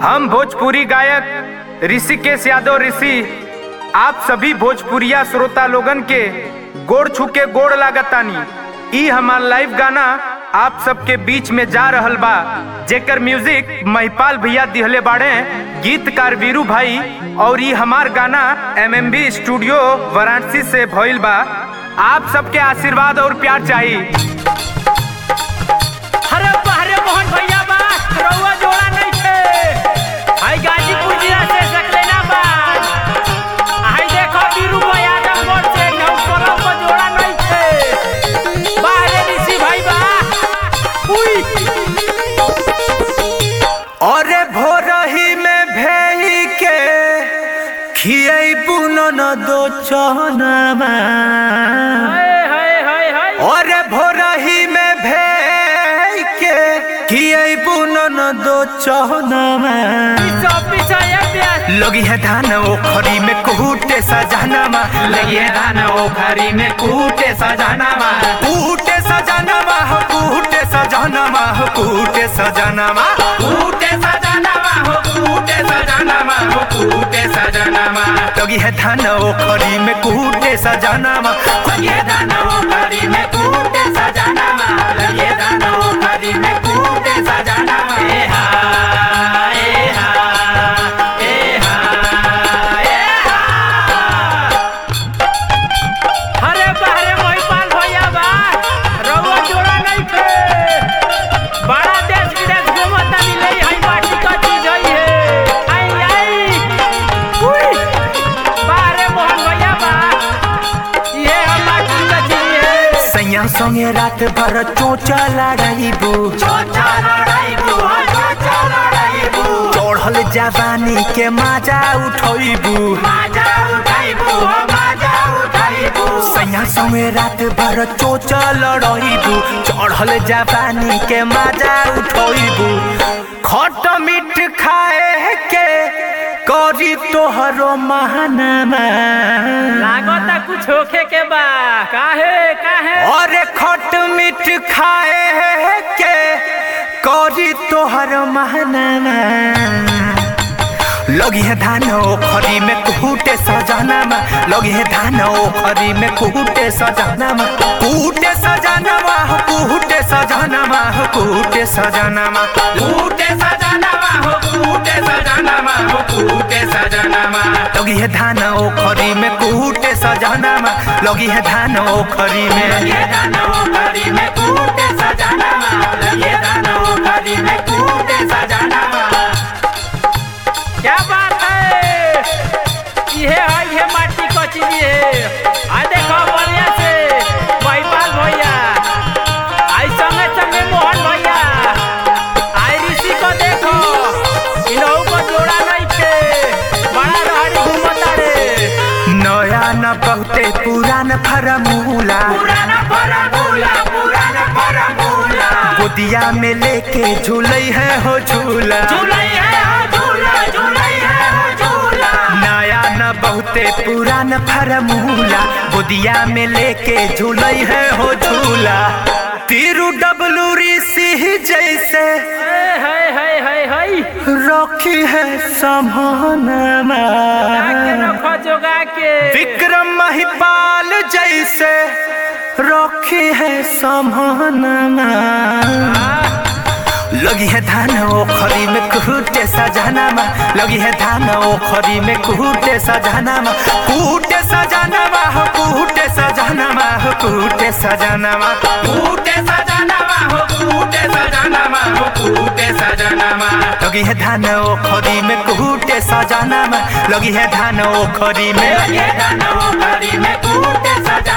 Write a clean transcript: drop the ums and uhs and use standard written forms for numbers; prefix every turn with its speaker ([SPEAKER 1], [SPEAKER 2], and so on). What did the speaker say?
[SPEAKER 1] हम भोजपुरी गायक ऋषिकेश यादव ऋषि आप सभी भोजपुरिया श्रोता लोगन के गोड़ छू के गोड़ लागतानी। ई हमार लाइव गाना आप सबके बीच में जा रहल बा, जेकर म्यूजिक महिपाल भैया दिहले बाड़े, गीतकार वीरू भाई, और ई हमार गाना MMB स्टूडियो वाराणसी से भइल बा। आप सबके आशीर्वाद और प्यार चाहिए।
[SPEAKER 2] मोहन भैया बा रउआ जोड़ा नहीं थे। आई गाजीपुर जिला से सकलेना बा। आई देखो वीरू भाई आजमगढ़ से नौकरों को जोड़ा नहीं थे। बाहरे ऋषि भाई बा। उई
[SPEAKER 1] अरे भोरही में भेई के खियाई पुनो न दो चहनामा। अरे भोरही में भेई के खियाई पुनो न दो चहनामा। लगी है धान ओखरी में कूटे सजानामा।
[SPEAKER 2] लगी है धान ओखरी में कूटे सजानामा।
[SPEAKER 1] कूटे सजानामा हो कूटे सजानामा हो कूटे सजानामा।
[SPEAKER 2] कूटे सजानामा हो कूटे सजानामा हो कूटे सजानामा।
[SPEAKER 1] लगी है धान ओखरी में कूटे सजानामा।
[SPEAKER 2] लगी है धान ओखरी में कूटे सजानामा। लगी है धान ओखरी में कूटे सजानामा। ए हा ए हा ए हा ए हा। अरे बाहरे महिपाल भैया बा रउआ जोड़ा नहीं थे। बड़ा देश विदेश घूमता मिले हई माटी का चीज है। आई आई उई बाहरे मोहन भैया बा ये हम माटी का चीज है।
[SPEAKER 1] सैया संगे रात भर चोचा लड़ाईबू।
[SPEAKER 2] चोचा लड़ाईबू चोचा लड़ाईबू।
[SPEAKER 1] चढ़ल जवानी के माजा उठैबू।
[SPEAKER 2] माजा उठाईबू माजा उठाईबू।
[SPEAKER 1] सैया संगे रात भर चोचा लड़ाईबू। चढ़ल जवानी के माजा उठैबू। खट मीठ खाए के करी तोहरो महानामा।
[SPEAKER 2] लागता कुछ होखे के बा। काहे काहे
[SPEAKER 1] अरे खट मीठ खाए के करी तोहर महानामा। लगी है धान ओखरी में कूटे सजानामा। लगी है धान ओखरी में कूटे सजानामा। कूटे सजानामा हो कूटे सजानामा हो कूटे सजानामा।
[SPEAKER 2] कूटे सजानामा हो कूटे सजानामा हो कूटे सजानामा।
[SPEAKER 1] लगी है धान ओखरी में कूटे सजानामा। लगी है धान ओखरी में।
[SPEAKER 2] लगी है धान ओखरी में कूटे सजानामा। लगी है धान ओखरी में कूटे सजानामा। क्या बात है ये माटी का चीज है। आ देखो बढ़िया से महिपाल भैया आई संगे संगे मोहन भैया आई ऋषि को देखो इन्हों को जोड़ा नहीं थे। बड़ा रहड़ी घूमता रे।
[SPEAKER 1] नया न बहुते पुरान फरमूला।
[SPEAKER 2] पुराना फरमूला पुराना फरमूला।
[SPEAKER 1] गोदिया में लेके झूलई है हो झूला।
[SPEAKER 2] झूलई है हो झूला झूलई है हो झूला।
[SPEAKER 1] नया न बहुते पुरान फरमूला। गोदिया में लेके झूलई है हो झूला। तीरू डबलू ऋषि जैसे रखी है संभावना।
[SPEAKER 2] जोगा के
[SPEAKER 1] विक्रम महिपाल जैसे रखी है संभावना। लगी है धान ओखरी में कूटे सजानामा। लगी है धान ओखरी में कूटे सजानामा। कूटे सजानामा हो कूटे सजानामा हो कूटे सजानामा।
[SPEAKER 2] कूटे सजानामा हो कूटे सजानामा हो कूटे सजानामा।
[SPEAKER 1] लगी है धान ओखरी में कूटे सजानामा। लगी है धान ओखरी में।
[SPEAKER 2] लगी है धान ओखरी में कूटे सजानामा।